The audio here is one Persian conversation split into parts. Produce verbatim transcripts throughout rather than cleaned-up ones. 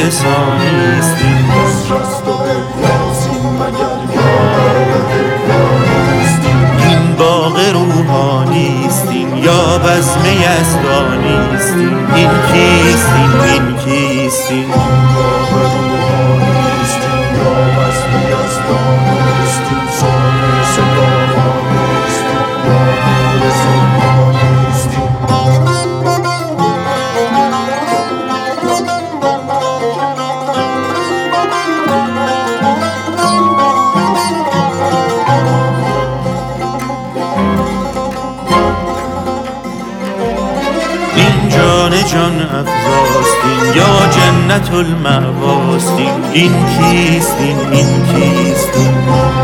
لسانیست این بسرست و احیاسین مگر یاد احیاسین این باغ روحانیست این یا بزم یزدانیست این این کیست این این کیست این باغ روحانیست این یا بزم یزدانیست این سایه صداهانیست این یا نور سبحانیست این جان جان افزاست این یا جنت المأواست این این کیست این این کیست این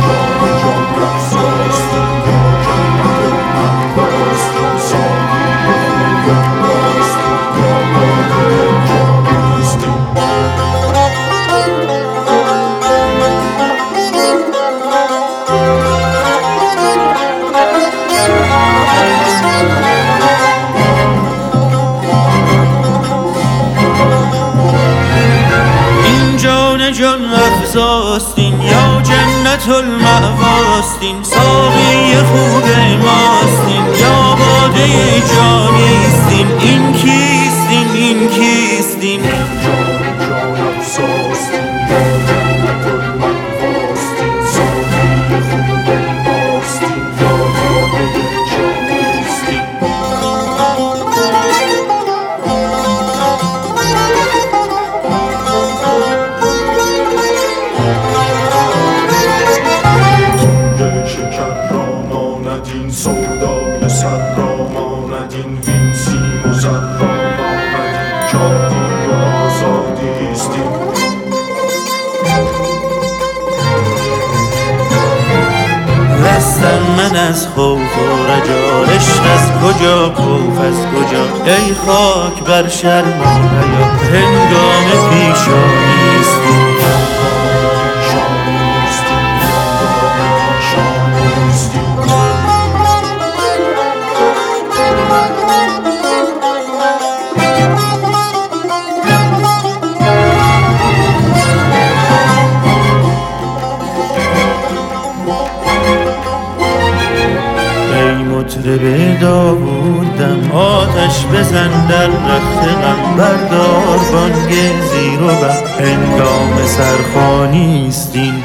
جان افزاست این یا جنت المأواست این ساقی خوب ماست این یا باده جانیست این این کیست این این کیست این جان جان افزاست این یا جنت المأواست این ساقی خوب ماست این یا باده جانیست این این سودای سر را ماند این وین سیم و زر را ماند این جادی و آزادیست این رستم من از خوف و رجا عشق از کجا خوف از کجا ای خاک بر شرم و حیا هنگام پیشانیست این مطرب داوودم آتش بزن در رخت غم بردار بانگ زیر و بم هنگام سرخوانیست این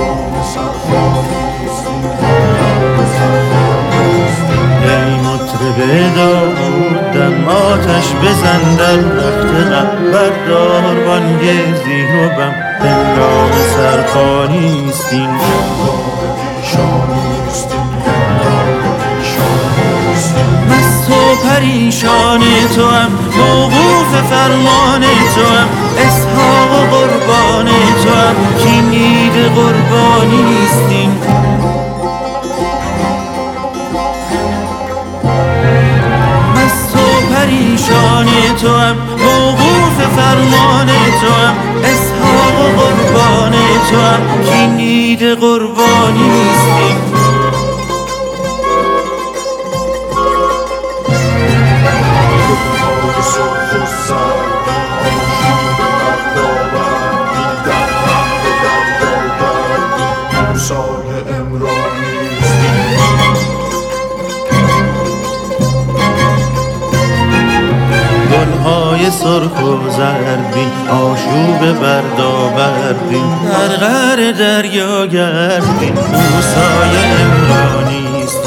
ای مطرب داوودم آتش بزن در رخت غم بردار بانگ زیر و بم هنگام سرخوانیست این پریشان تو هم موقوف فرمان تو هم اسحاق و قربان تو هم کین عید قربانیست این مست و پریشان تو هم موقوف فرمان تو هم اسحاق و قربان تو هم کین عید قربانیست این گلهای سرخ و زربین آشوب بردابربین در غر دریا گردین موسای عمرانیست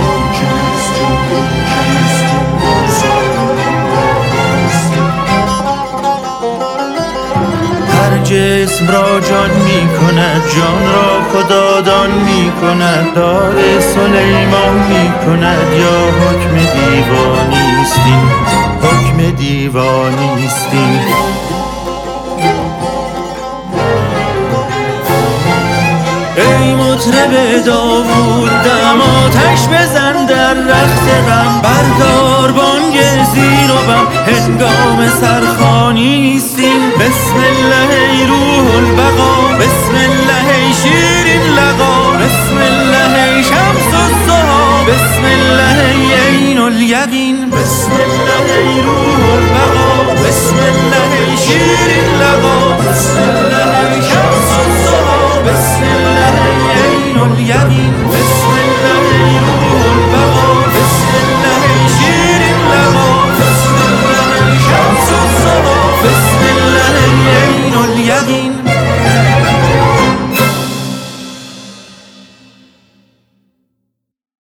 هر جسم را جان می کند جان را خدادان می کند دار سلیمان می کند یا حکم دیوانیست این حکم دیوانیست این ای مطرب داوود دم آتش بزن در رخت غم بردار بانگ زیر و بم هنگام سرخوانیست این بسم الله ای روح البقا بسم الله ای شیرین لقا بسم الله ای شمس الضحی بسم الله ای عین الیقین. بسم الله ای روح البقا، بسم الله ای شیرین لقا، بسم الله ای شمس الضحا، بسم الله ای عین الیقین.